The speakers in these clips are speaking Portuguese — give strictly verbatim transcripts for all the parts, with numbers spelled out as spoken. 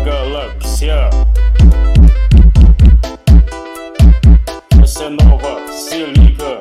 galáxia. Essa é nova, se liga.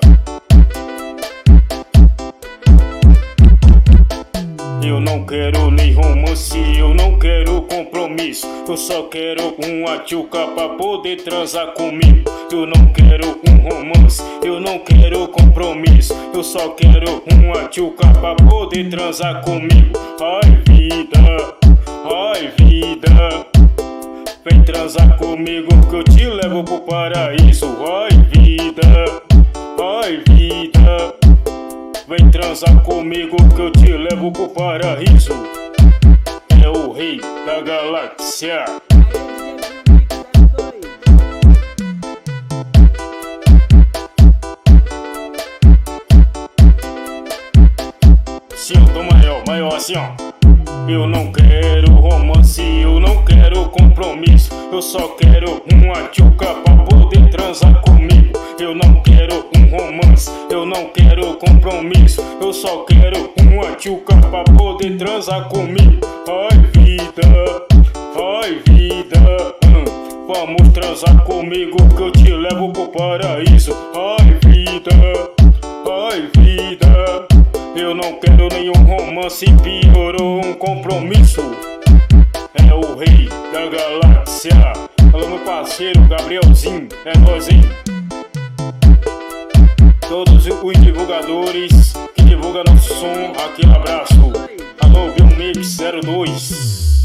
Eu não quero nem romance, eu não quero compromisso. Eu só quero uma tchuca pra poder transar comigo. Eu não quero um romance, eu não quero compromisso. Eu só quero uma tchuca pra poder transar comigo. Ai vida, ai vida, vem transar comigo que eu te levo pro paraíso. Ai vida, ai vida, vem transar comigo que eu te levo pro paraíso. É o rei da galáxia. Sim, eu tô maior, maior assim ó. Eu não quero romance, eu não quero compromisso. Eu só quero uma tchuca pra poder transar comigo. Eu não quero um romance, eu não quero compromisso. Eu só quero uma tchuca pra poder transar comigo. Ai vida, ai vida, hum, vamos transar comigo que eu te levo pro paraíso. Ai vida, ai vida, eu não quero nenhum romance, piorou um compromisso. É o rei da galáxia. Alô meu parceiro Gabrielzinho, é nóis, hein? Todos os divulgadores que divulgam nosso som, aquele abraço. Alô Biomix zero dois.